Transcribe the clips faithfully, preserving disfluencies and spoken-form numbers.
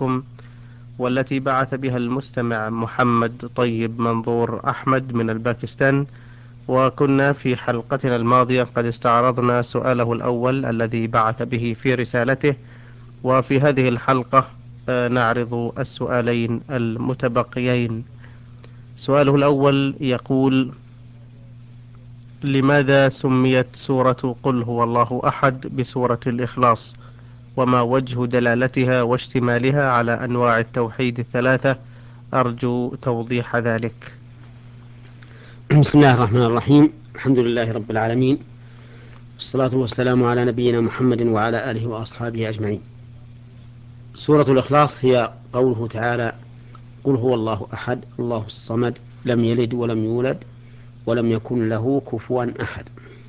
لكم، والتي بعث بها المستمع محمد طيب منظور أحمد من الباكستان. وكنا في حلقتنا الماضية قد استعرضنا سؤاله الأول الذي بعث به في رسالته، وفي هذه الحلقة آه، نعرض السؤالين المتبقيين. سؤاله الأول يقول: لماذا سميت سورة قل هو الله أحد بسورة الإخلاص؟ وما وجه دلالتها واشتمالها على أنواع التوحيد الثلاثة؟ أرجو توضيح ذلك. بسم الله الرحمن الرحيم. الحمد لله رب العالمين، والصلاة والسلام على نبينا محمد وعلى آله وأصحابه أجمعين. سورة الإخلاص هي قوله تعالى: قل هو الله أحد الله الصمد لم يلد ولم يولد ولم يكن له كفوا أحد.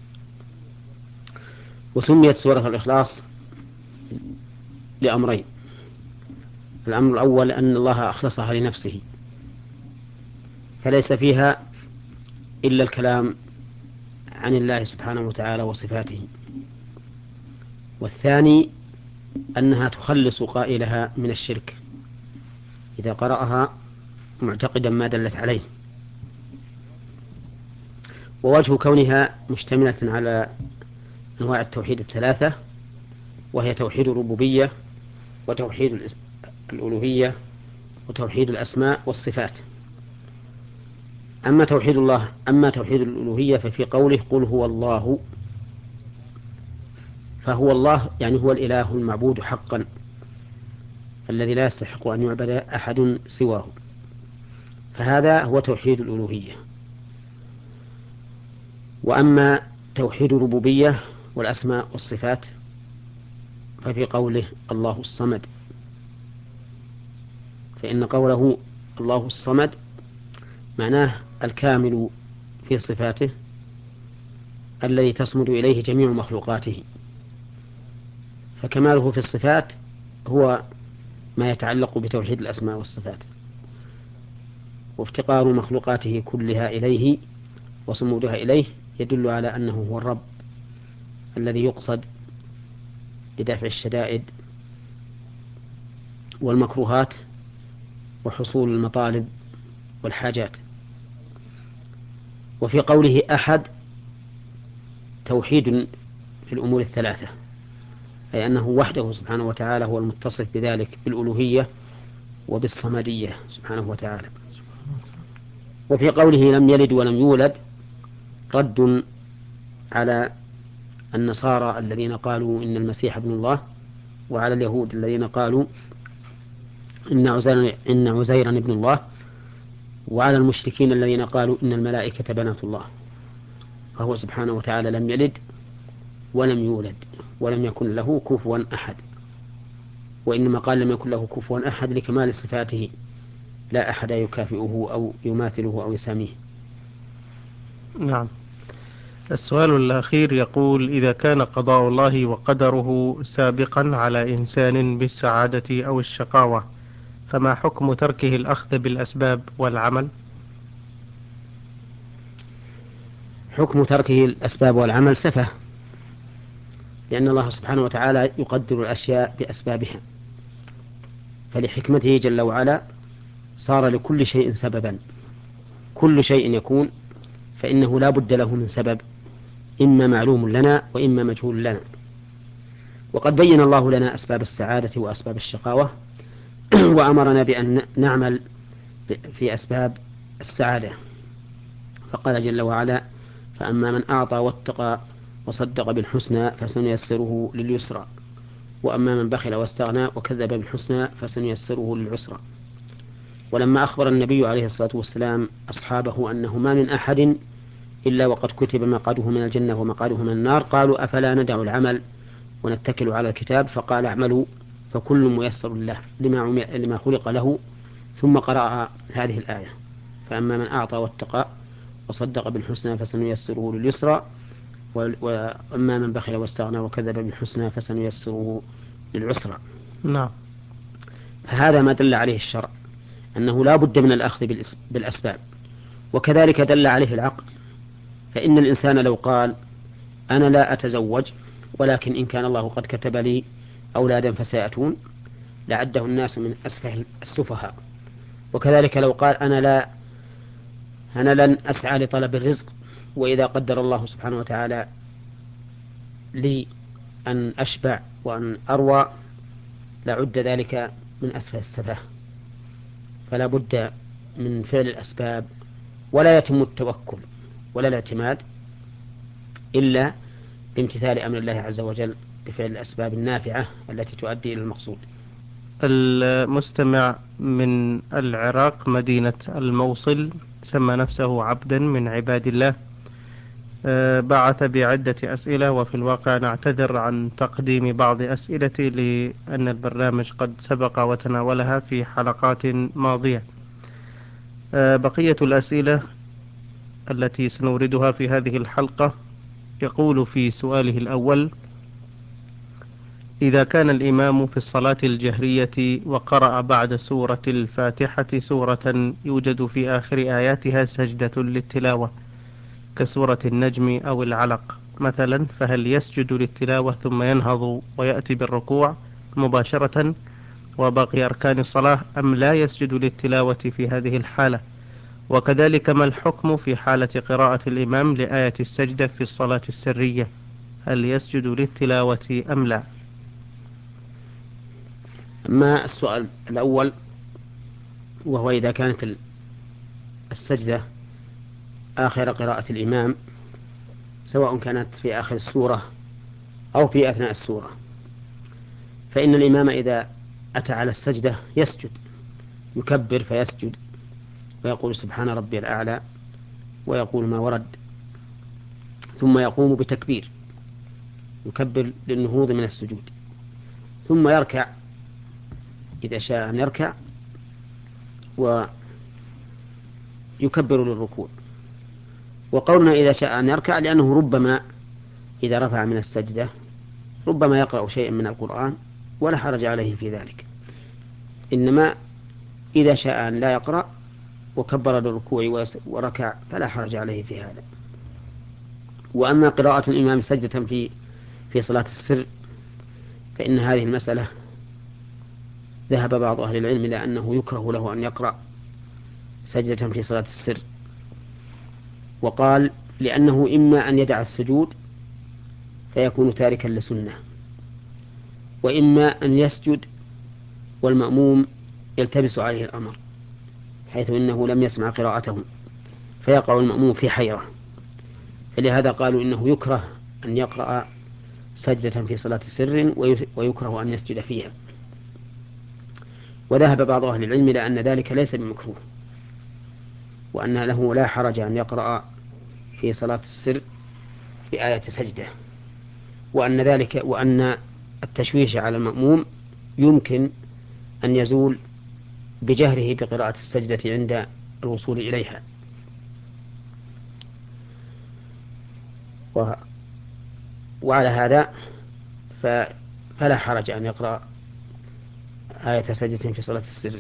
وسميت سورة الإخلاص لأمرين: الأمر الأول أن الله أخلصها لنفسه، فليس فيها إلا الكلام عن الله سبحانه وتعالى وصفاته. والثاني أنها تخلص قائلها من الشرك إذا قرأها معتقدا ما دلت عليه. ووجه كونها مشتملة على أنواع التوحيد الثلاثة، وهي توحيد الربوبية وتوحيد الألوهية وتوحيد الأسماء والصفات. أما توحيد الله أما توحيد الألوهية ففي قوله قل هو الله، فهو الله يعني هو الإله المعبود حقا الذي لا يستحق أن يعبد أحد سواه، فهذا هو توحيد الألوهية. وأما توحيد الربوبية والأسماء والصفات ففي قوله الله الصمد، فإن قوله الله الصمد معناه الكامل في صفاته الذي تصمد إليه جميع مخلوقاته، فكماله في الصفات هو ما يتعلق بتوحيد الأسماء والصفات، وافتقار مخلوقاته كلها إليه وصمودها إليه يدل على أنه هو الرب الذي يقصد لدفع الشدائد والمكروهات وحصول المطالب والحاجات. وفي قوله أحد توحيد في الأمور الثلاثة، أي أنه وحده سبحانه وتعالى هو المتصف بذلك بالألوهية وبالصمدية سبحانه وتعالى. وفي قوله لم يلد ولم يولد رد على النصارى الذين قالوا إن المسيح ابن الله، وعلى اليهود الذين قالوا إن عزيرا إن عزيرا ابن الله، وعلى المشركين الذين قالوا إن الملائكة بنات الله. فهو سبحانه وتعالى لم يلد ولم يولد ولم يكن له كفوا أحد، وإنما قال لم يكن له كفوا أحد لكمال صفاته، لا أحد يكافئه أو يماثله أو يساميه. نعم. السؤال الأخير يقول: إذا كان قضاء الله وقدره سابقا على إنسان بالسعادة أو الشقاوة، فما حكم تركه الأخذ بالأسباب والعمل؟ حكم تركه الأسباب والعمل سفه، لأن الله سبحانه وتعالى يقدر الأشياء بأسبابها، فلحكمته جل وعلا صار لكل شيء سببا. كل شيء يكون فإنه لا بد له من سبب، إما معلوم لنا وإما مجهول لنا. وقد بين الله لنا أسباب السعادة وأسباب الشقاوة وأمرنا بأن نعمل في أسباب السعادة، فقال جل وعلا: فأما من أعطى واتقى وصدق بالحسنى فسنيسره لليسرى، وأما من بخل واستغنى وكذب بالحسنى فسنيسره للعسرى. ولما أخبر النبي عليه الصلاة والسلام أصحابه أنه ما من أحد إلا وقد كتب مقعده من الجنة ومقعده من النار، قالوا: أفلا ندع العمل ونتكل على الكتاب؟ فقال: اعملوا فكل ميسر له لما, لما خلق له. ثم قرأ هذه الآية: فأما من أعطى واتقى وصدق بالحسنى فسنيسره لليسرى، وأما من بخل واستغنى وكذب بالحسنى فسنيسره للعسرى. نعم. فهذا ما دل عليه الشرع، أنه لا بد من الأخذ بالأسباب، وكذلك دل عليه العقل. فإن الإنسان لو قال: أنا لا أتزوج ولكن إن كان الله قد كتب لي أولادا فسيأتون، لعده الناس من أسفه السفهاء. وكذلك لو قال أنا لا أنا لن أسعى لطلب الرزق، وإذا قدر الله سبحانه وتعالى لي أن أشبع وأن أروى لعد ذلك من أسفه السفه. فلا بد من فعل الأسباب، ولا يتم التوكل ولا الاعتماد إلا بامتثال أمر الله عز وجل بفعل الأسباب النافعة التي تؤدي إلى المقصود. المستمع من العراق مدينة الموصل سمى نفسه عبدا من عباد الله، آه، بعث بعدة أسئلة، وفي الواقع نعتذر عن تقديم بعض أسئلتي لأن البرنامج قد سبق وتناولها في حلقات ماضية. آه، بقية الأسئلة التي سنوردها في هذه الحلقة. يقول في سؤاله الأول: إذا كان الإمام في الصلاة الجهرية وقرأ بعد سورة الفاتحة سورة يوجد في آخر آياتها سجدة للتلاوة كسورة النجم أو العلق مثلا، فهل يسجد للتلاوة ثم ينهض ويأتي بالركوع مباشرة وباقي أركان الصلاة، أم لا يسجد للتلاوة في هذه الحالة؟ وكذلك ما الحكم في حالة قراءة الإمام لآية السجدة في الصلاة السرية، هل يسجد للتلاوة أم لا؟ أما السؤال الأول، وهو إذا كانت السجدة آخر قراءة الإمام سواء كانت في آخر السورة أو في أثناء السورة، فإن الإمام إذا أتى على السجدة يسجد، يكبر فيسجد ويقول سبحان ربي الأعلى ويقول ما ورد، ثم يقوم بتكبير يكبر للنهوض من السجود، ثم يركع إذا شاء أن يركع ويكبر للركوع. وقولنا إذا شاء أن يركع لأنه ربما إذا رفع من السجدة ربما يقرأ شيئا من القرآن ولا حرج عليه في ذلك، إنما إذا شاء أن لا يقرأ وكبر للركوع وركع فلا حرج عليه في هذا. وأما قراءة الإمام سجدة في في صلاة السر فإن هذه المسألة ذهب بعض أهل العلم إلى أنه يكره له أن يقرأ سجدة في صلاة السر، وقال لأنه إما أن يدع السجود فيكون تاركا لسنة، وإما أن يسجد والمأموم يلتبس عليه الأمر حيث إنه لم يسمع قراءته فيقع المأموم في حيرة، فلهذا قالوا إنه يكره أن يقرأ سجدة في صلاة سر ويكره أن يسجد فيها. وذهب بعض أهل العلم إلى أن ذلك ليس بمكروه، وأن له لا حرج أن يقرأ في صلاة السر بآية سجدة، وأن ذلك وأن التشويش على المأموم يمكن أن يزول بجهره بقراءة السجدة عند الوصول إليها. و... وعلى هذا ف... فلا حرج أن يقرأ آية سجدة في صلاة السر.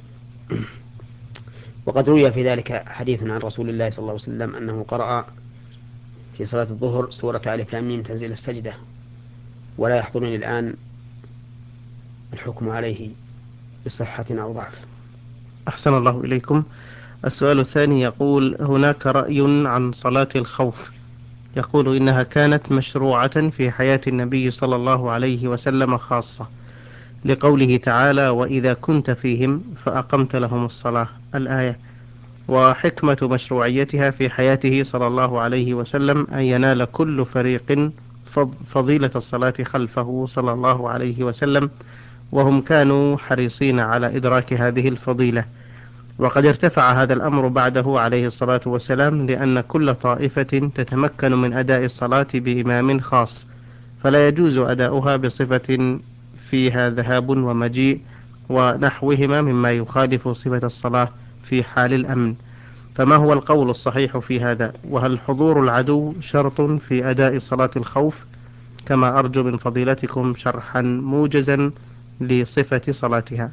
وقد روي في ذلك حديث عن رسول الله صلى الله عليه وسلم أنه قرأ في صلاة الظهر سورة ألف لام ميم تنزيل السجدة، ولا يحضرني الآن الحكم عليه بصحة أو ضعف. أحسن الله إليكم. السؤال الثاني يقول: هناك رأي عن صلاة الخوف، يقول إنها كانت مشروعة في حياة النبي صلى الله عليه وسلم خاصة، لقوله تعالى: وإذا كنت فيهم فأقمت لهم الصلاة الآية. وحكمة مشروعيتها في حياته صلى الله عليه وسلم أن ينال كل فريق فضيلة الصلاة خلفه صلى الله عليه وسلم، وهم كانوا حريصين على إدراك هذه الفضيلة. وقد ارتفع هذا الأمر بعده عليه الصلاة والسلام، لأن كل طائفة تتمكن من أداء الصلاة بإمام خاص، فلا يجوز أداؤها بصفة فيها ذهاب ومجيء ونحوهما مما يخالف صفة الصلاة في حال الأمن. فما هو القول الصحيح في هذا؟ وهل حضور العدو شرط في أداء صلاة الخوف؟ كما أرجو من فضيلتكم شرحا موجزا لصفة صلاتها.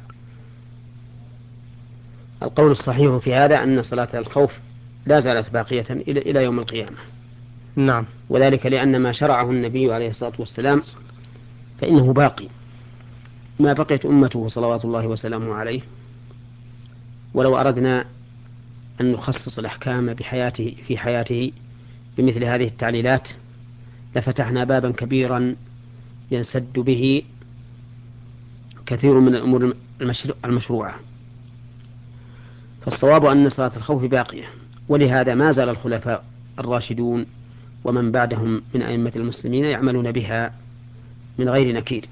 القول الصحيح في هذا أن صلاة الخوف لا زالت باقية إلى إلى يوم القيامة. نعم. وذلك لأن ما شرعه النبي عليه الصلاة والسلام فإنه باقي ما بقيت أمته صلوات الله وسلامه عليه. ولو أردنا أن نخصص الأحكام بحياته في حياته بمثل هذه التعليلات لفتحنا بابا كبيرا ينسد به كثير من الأمور المشروعة. فالصواب أن صلاة الخوف باقية، ولهذا ما زال الخلفاء الراشدون ومن بعدهم من أئمة المسلمين يعملون بها من غير نكير.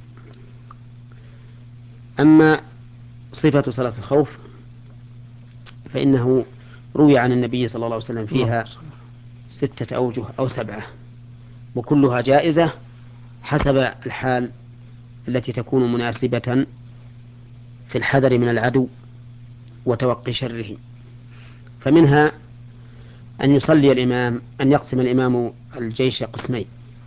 أما صفة صلاة الخوف فإنه روي عن النبي صلى الله عليه وسلم فيها ستة أوجه أو سبعة، وكلها جائزة حسب الحال التي تكون مناسبة في الحذر من العدو وتوقي شره. فمنها أن يصلي الإمام أن يقسم الإمام الجيش قسمين،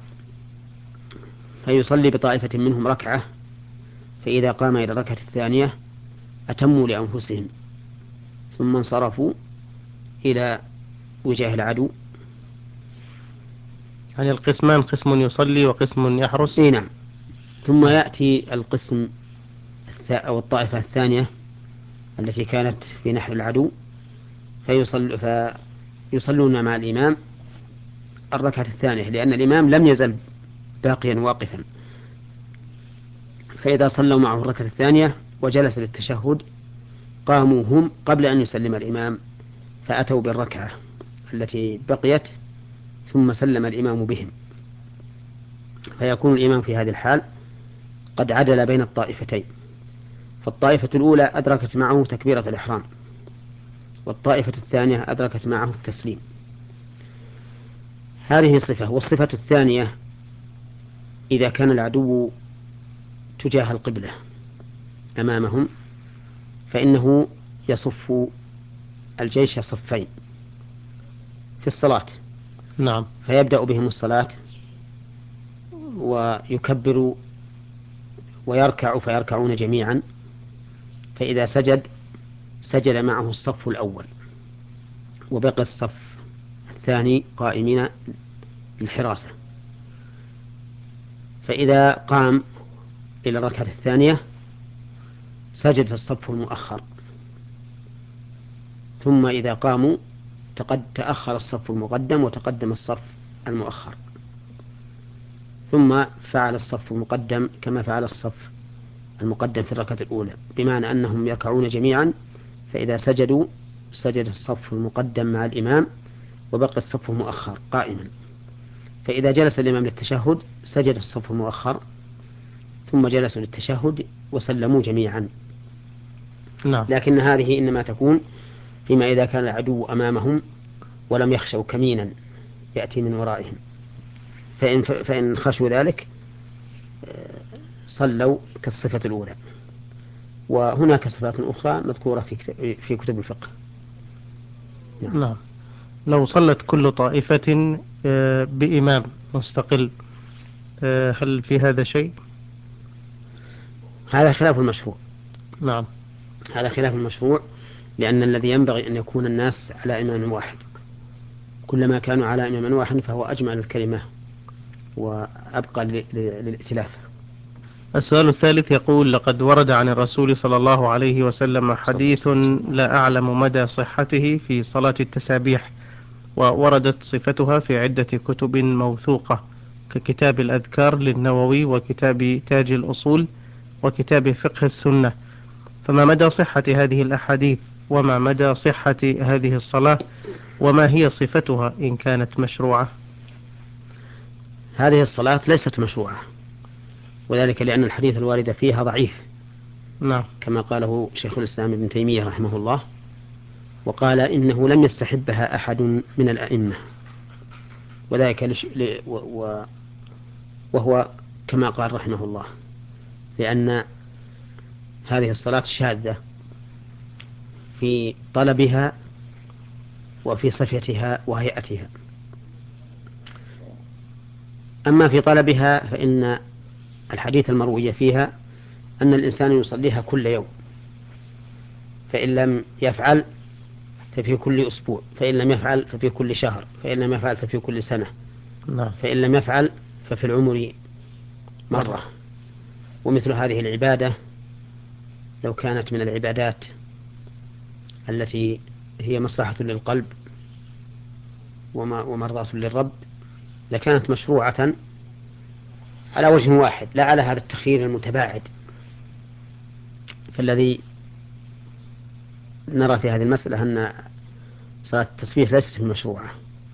فيصلي بطائفة منهم ركعة، فإذا قام إلى الركعة الثانية أتموا لأنفسهم ثم انصرفوا إلى وجاه العدو. يعني القسمان قسم يصلي وقسم يحرس. إيه نعم. ثم يأتي القسم أو الطائفة الثانية التي كانت في نحر العدو فيصل فيصلون مع الإمام الركعة الثانية، لأن الإمام لم يزل باقيا واقفا. فإذا صلوا معه الركعة الثانية وجلس للتشهد قاموا هم قبل أن يسلم الإمام فأتوا بالركعة التي بقيت ثم سلم الإمام بهم، فيكون الإمام في هذه الحال قد عدل بين الطائفتين. فالطائفة الأولى أدركت معه تكبيرة الإحرام، والطائفة الثانية أدركت معه التسليم. هذه صفة. والصفة الثانية إذا كان العدو تجاه القبلة أمامهم فإنه يصف الجيش صفين في الصلاة. نعم. فيبدأ بهم الصلاة ويكبر ويركع فيركعون جميعا، فإذا سجد سجد معه الصف الأول وبقي الصف الثاني قائمين للحراسة. فإذا قام إلى الركعة الثانية سجد الصف المؤخر، ثم إذا قاموا تقد تأخر الصف المقدم وتقدم الصف المؤخر، ثم فعل الصف المقدم كما فعل الصف المقدم في الركعة الأولى، بمعنى أنهم يركعون جميعا، فإذا سجدوا سجد الصف المقدم مع الإمام وبقي الصف المؤخر قائما. فإذا جلس الإمام للتشهد سجد الصف المؤخر ثم جلسوا للتشهد وسلموا جميعا. نعم. لكن هذه إنما تكون فيما إذا كان العدو أمامهم ولم يخشوا كمينا يأتي من ورائهم، فإن, فإن خشوا ذلك صلوا كالصفة الأولى. وهناك صفات أخرى مذكورة في كتب, في كتب الفقه. نعم. نعم. لو صلت كل طائفة آه، بإمام مستقل آه، هل في هذا شيء؟ هذا خلاف المشروع. نعم. هذا خلاف المشروع، لأن الذي ينبغي أن يكون الناس على إمام واحد، كلما كانوا على إمام واحد فهو أجمع الكلمة وأبقى للائتلاف. السؤال الثالث يقول: لقد ورد عن الرسول صلى الله عليه وسلم حديث لا أعلم مدى صحته في صلاة التسابيح، ووردت صفتها في عدة كتب موثوقة ككتاب الأذكار للنووي وكتاب تاج الأصول وكتاب فقه السنة، فما مدى صحة هذه الأحاديث، وما مدى صحة هذه الصلاة، وما هي صفتها إن كانت مشروعة؟ هذه الصلاة ليست مشروعة، وذلك لأن الحديث الوارد فيها ضعيف. نعم. كما قاله شيخ الإسلام ابن تيمية رحمه الله، وقال إنه لم يستحبها أحد من الأئمة، وذلك لش... ل... و... و... وهو كما قال رحمه الله لأن هذه الصلاة شاذة في طلبها وفي صفتها وهيئتها. أما في طلبها فإن الحديث المروي فيها أن الإنسان يصليها كل يوم، فإن لم يفعل ففي كل أسبوع، فإن لم يفعل ففي كل شهر، فإن لم يفعل ففي كل سنة، نعم. فإن لم يفعل ففي العمر مرة. ومثل هذه العبادة لو كانت من العبادات التي هي مصلحة للقلب ومرضاة للرب لكانت مشروعة على وجه واحد، لا على هذا التخيير المتباعد. فالذي نرى في هذه المسألة أن صلاة التسبيح ليست مشروعة،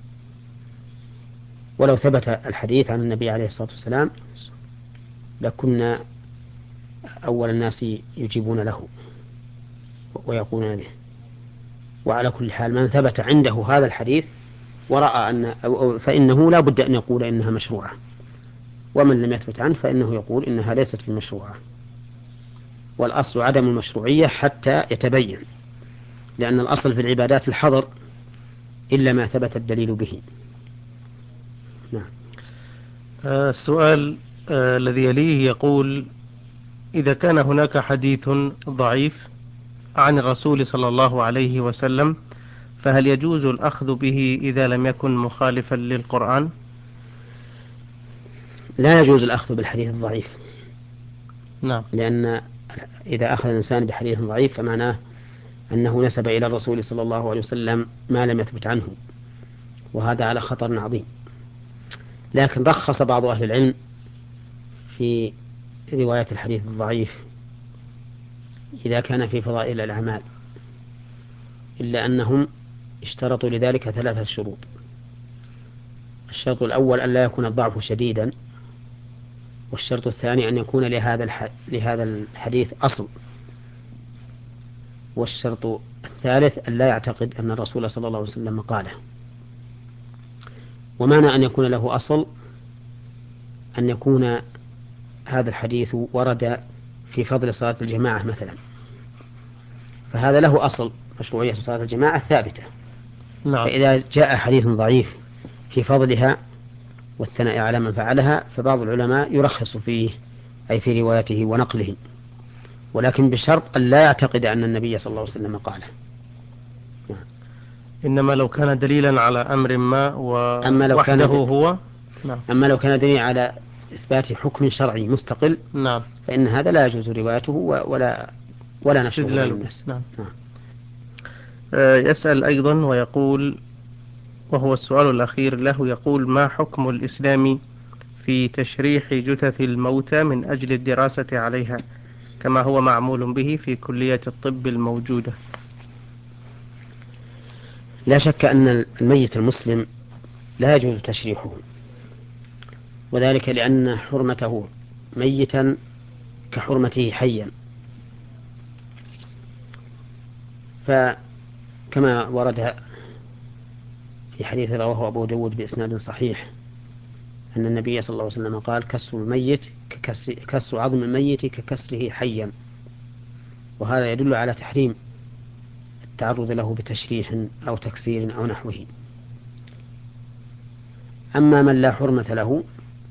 ولو ثبت الحديث عن النبي عليه الصلاة والسلام لكنا أول الناس يجيبون له ويقولون به. وعلى كل حال من ثبت عنده هذا الحديث ورأى أن أو فإنه لا بد أن يقول إنها مشروعة، ومن لم يثبت عنه فإنه يقول إنها ليست بمشروعة. والأصل عدم المشروعية حتى يتبين، لأن الأصل في العبادات الحظر إلا ما ثبت الدليل به. نعم. آه، السؤال آه، الذي يليه يقول: إذا كان هناك حديث ضعيف عن الرسول صلى الله عليه وسلم فهل يجوز الأخذ به إذا لم يكن مخالفا للقرآن؟ لا يجوز الأخذ بالحديث الضعيف، نعم. لأن إذا أخذ الإنسان بحديث ضعيف فمعناه أنه نسب إلى الرسول صلى الله عليه وسلم ما لم يثبت عنه، وهذا على خطر عظيم. لكن رخص بعض أهل العلم في رواية الحديث الضعيف إذا كان في فضائل الأعمال، إلا أنهم اشترطوا لذلك ثلاثة شروط. الشرط الأول أن لا يكون الضعف شديدا، والشرط الثاني أن يكون لهذا الح... لهذا الحديث أصل، والشرط الثالث أن لا يعتقد أن الرسول صلى الله عليه وسلم قاله. ومعنى أن يكون له أصل أن يكون هذا الحديث ورد في فضل صلاة الجماعة مثلا، فهذا له أصل مشروعية صلاة الجماعة ثابتة. نعم. فإذا جاء حديث ضعيف في فضلها والثناء على من فعلها فبعض العلماء يرخص فيه، أي في روايته ونقله، ولكن بشرط أن لا يعتقد أن النبي صلى الله عليه وسلم قاله. إنما لو كان دليلا على أمر ما أما لو ووحده كان هو. نعم. أما لو كان دليل على إثبات حكم شرعي مستقل نعم. فإن هذا لا يجوز روايته ولا ولا نشره بين استدلال به. الناس. نعم. نعم. آه، يسأل أيضا ويقول، وهو السؤال الأخير له، يقول: ما حكم الإسلام في تشريح جثث الموتى من أجل الدراسة عليها كما هو معمول به في كلية الطب الموجودة؟ لا شك أن الميت المسلم لا يجوز تشريحه، وذلك لأن حرمته ميتا كحرمته حيا. فكما ورد في حديث رواه أبو داود بإسناد صحيح أن النبي صلى الله عليه وسلم قال: كسر الميت ككسر, كسر عظم الميت ككسره حيا. وهذا يدل على تحريم التعرض له بتشريح أو تكسير أو نحوه. أما من لا حرمة له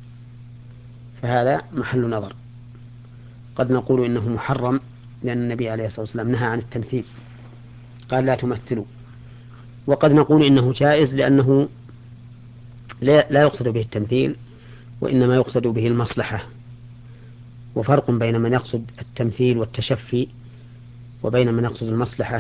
فهذا محل نظر. قد نقول إنه محرم لأن النبي عليه الصلاة والسلام نهى عن التمثيل، قال: لا تمثلوا. وقد نقول إنه جائز لأنه لا يقصد به التمثيل وإنما يقصد به المصلحة. وفرق بين من يقصد التمثيل والتشفي وبين من يقصد المصلحة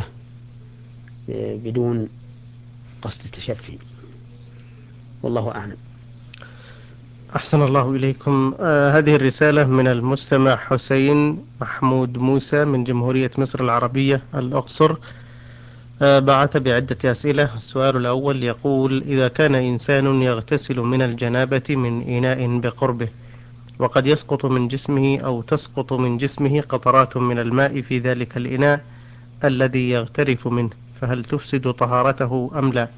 بدون قصد التشفي، والله أعلم. أحسن الله إليكم. آه هذه الرسالة من المستمع حسين محمود موسى من جمهورية مصر العربية الأقصر. آه بعث بعدة أسئلة. السؤال الأول يقول: إذا كان إنسان يغتسل من الجنابة من إناء بقربه وقد يسقط من جسمه أو تسقط من جسمه قطرات من الماء في ذلك الإناء الذي يغترف منه، فهل تفسد طهارته أم لا؟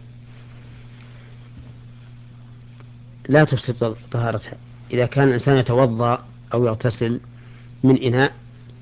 لا تفسد طهارتها. إذا كان الإنسان يتوضأ أو يغتسل من إناء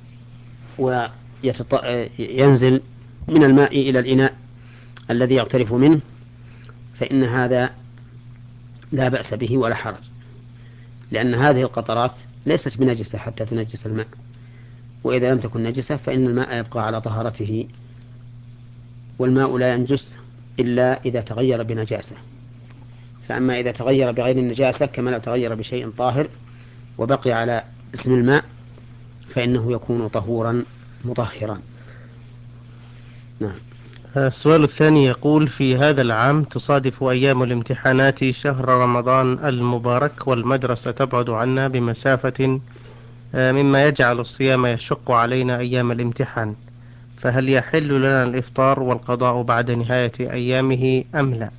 وينزل من الماء إلى الإناء الذي يغترف منه فإن هذا لا بأس به ولا حرج، لأن هذه القطرات ليست بنجسة حتى تنجس الماء، وإذا لم تكن نجسة فإن الماء يبقى على طهارته، والماء لا ينجس إلا إذا تغير بنجاسة. فأما إذا تغير بغير النجاسة كما لو تغير بشيء طاهر وبقي على اسم الماء فإنه يكون طهورا مطهرا. نعم. السؤال الثاني يقول: في هذا العام تصادف أيام الامتحانات شهر رمضان المبارك، والمدرسة تبعد عنا بمسافة، آه، مما يجعل الصيام يشق علينا أيام الامتحان، فهل يحل لنا الإفطار والقضاء بعد نهاية أيامه أم لا؟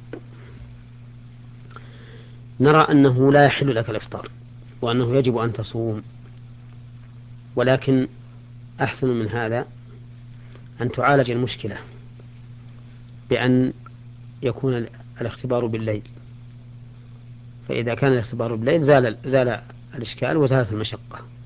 نرى أنه لا يحل لك الإفطار، وأنه يجب أن تصوم، ولكن أحسن من هذا أن تعالج المشكلة بأن يكون الاختبار بالليل، فإذا كان الاختبار بالليل زال زال الإشكال وزالت المشقة.